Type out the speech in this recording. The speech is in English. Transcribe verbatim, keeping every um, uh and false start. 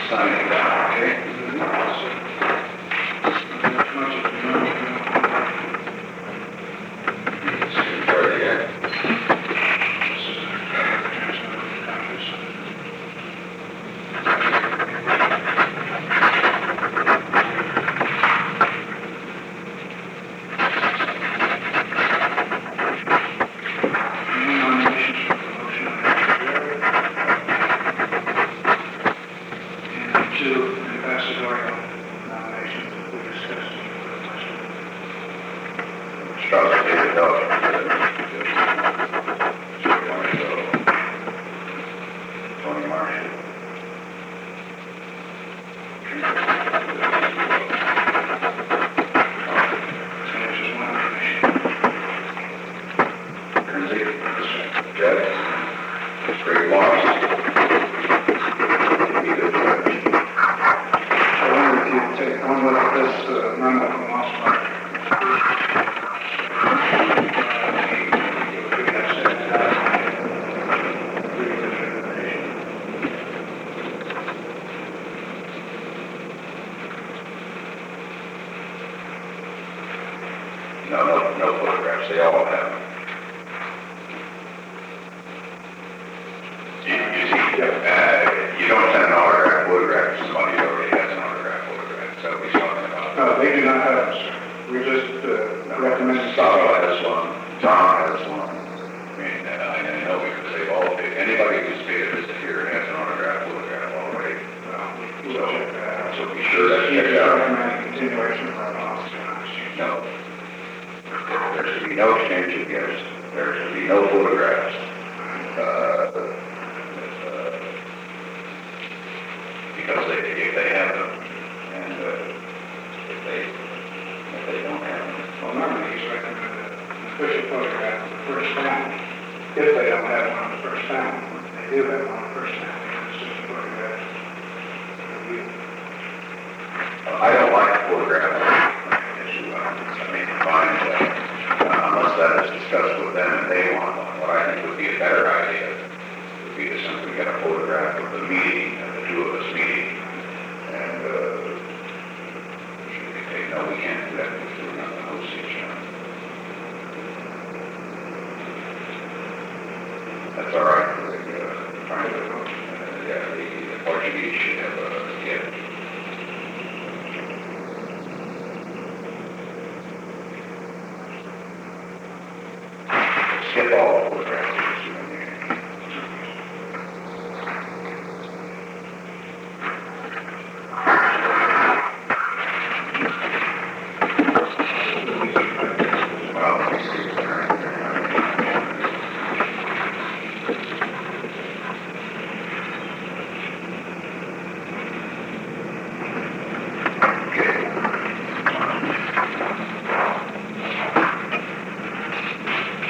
signing down, okay? Sorry, yeah. Two ambassadorial nominations that we discussed. Strauss, David Dawson. Tony Marshall. Kinsey. Judge. Greg Wallace. Take one look at this uh, memo from Osmark. No, no, no photographs. They all have them. You, you see, uh, you don't send an autograph photograph to somebody who already has an autograph photograph. So he's talking about. No, they do not have them, sir. We just uh, recommend. Salo has one. John has one. I mean, uh, I know because they've all, anybody who's paid a visit here has an autograph photograph already. Well, we will check that out. So be sure that's He's checked out. recommending continuation of our policy on exchange. No. There should be no exchange of gifts. There should be no photographs. Uh, uh, because they, if they have them, and uh, if they, if they don't have them. Well, normally he's recommended an official photograph of the first family. If they don't have one of the first family, they do have one of the first family. It's just a photograph of you. I don't like photographs. Issue. I mean, fine, uh, unless that is discussed with them and they want one. What I think would be a better idea would be to simply get a photograph of the meeting, of the two of us meeting, and uh, should we say, no, we can't do that because we're not the host each other. That's all right. The, uh, trying to, uh, yeah, the, the Portuguese should have a gift. Skip all the photographs.